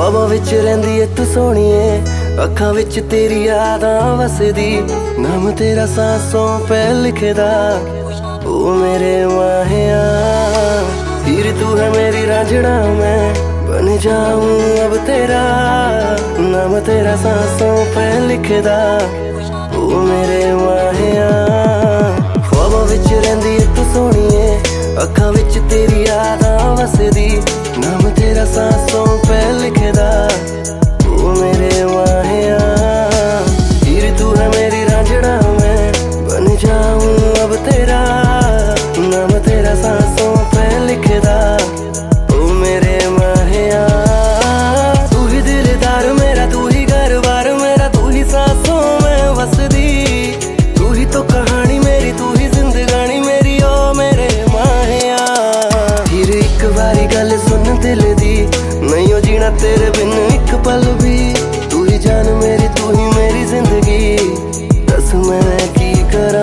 ख्वाबां विच रहिंदी ऐ तू सोहणीए, अखां विच तेरी यादां वसदी, नाम तेरा सांसों पे लिखदा ओ मेरे माहिया। हीर तू है मेरी रांझणा, मैं बन जाऊं अब तेरा, नाम तेरा सांसों पे लिखदा ओ मेरे माहिया। ख्वाबां विच रहिंदी ऐ तू सोहणीए, अखां विच तेरी यादां वसदी, नाम तेरा सांसों पे लिखदा ओ मेरे माहिया। हीर तू है मेरी रांझणा, मैं बन जाऊं अब तेरा, नाम तेरा सांसों पे लिखदा ओ मेरे माहिया। तू ही दिलदार मेरा, तू ही घर बार मेरा, तू ही सांसों में वसदी, तू ही तो कहानी मेरी, तू ही जिंदगानी मेरी ओ मेरे माहिया। हीर एक बारी गल सुन दिल दी, नहीं ओ जीना तेरे बिन एक पल भी, तू ही जान मेरी, तू ही मेरी जिंदगी, दस मैं की करा।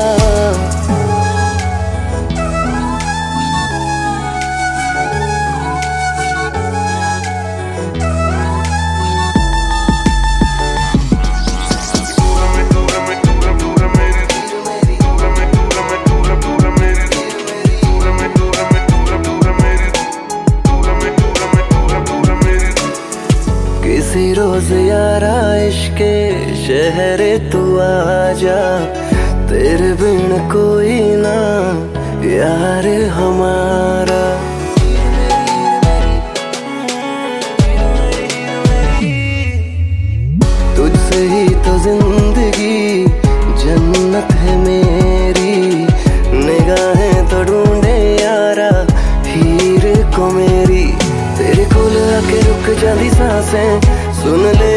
किसी रोज यारा इश्के शहरे तू आजा, तेरे बिन कोई ना यार हमारा। तुझसे ही तो जिंदगी जन्नत है मेरी, निगाहें तो ढूंढे यारा हीर को मेरी, तेरे कोल आके रुक जांदी सांसें, सुन ले